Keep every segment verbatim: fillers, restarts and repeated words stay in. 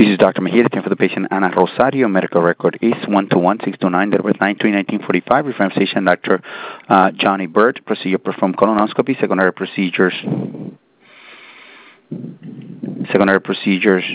This is Doctor Mejia, for the patient Ana Rosario. Medical record is one two one six two nine, date of birth nine three nineteen forty-five. Reference patient Doctor Uh, Johnny Bird. Procedure performed colonoscopy. Secondary procedures. Secondary procedures.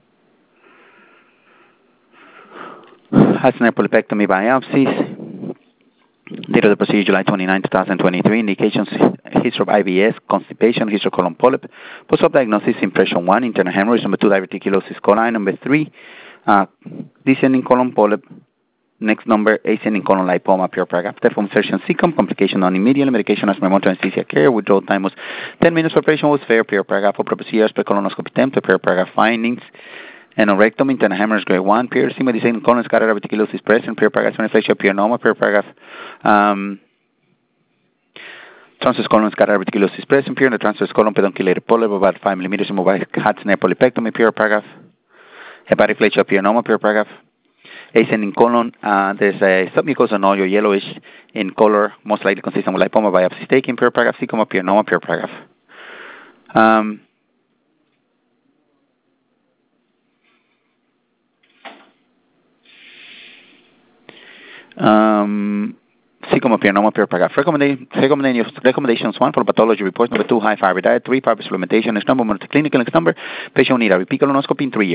Has an polypectomy biopsies. Date of the procedure July twenty-ninth, twenty twenty-three. Indications: history of I B S, constipation, history of colon polyp. Post-op diagnosis: impression one, internal hemorrhage. Number two, diverticulosis coli. Number three, uh, descending colon polyp. Next number, ascending colon lipoma, pure paragraph. Perform insertion secum. Complication non immediate. Medication as remote anesthesia care. Withdrawal time was ten minutes. Preparation was fair. Pure paragraph. For procedures per colonoscopy temp. Pure paragraph findings. Anorectomy, internal hemorrhage grade one, piercing, descending colon, scatter diverticulosis present, pure paragraph, inflection, pionoma, pure paragraph, um, transverse colon, scatter diverticulosis present, pure, and the transverse colon, pedunculated polyp, about five millimeters, mobile Hatzner polypectomy, pure paragraph, hepatic flexure, pionoma, pure paragraph, ascending colon, uh, there's a submucosal nodule, yellowish in color, most likely consistent with lipoma, biopsy taken, pure paragraph, secoma, pionoma, pure paragraph. Um, Um, Secoma, pionoma, pure paragraph. Recommendation, recommendations: one, for pathology reports. Number two, high fiber diet. Three, fiber supplementation. Next number, clinical. Next number, patient will need a repeat colonoscopy in three years.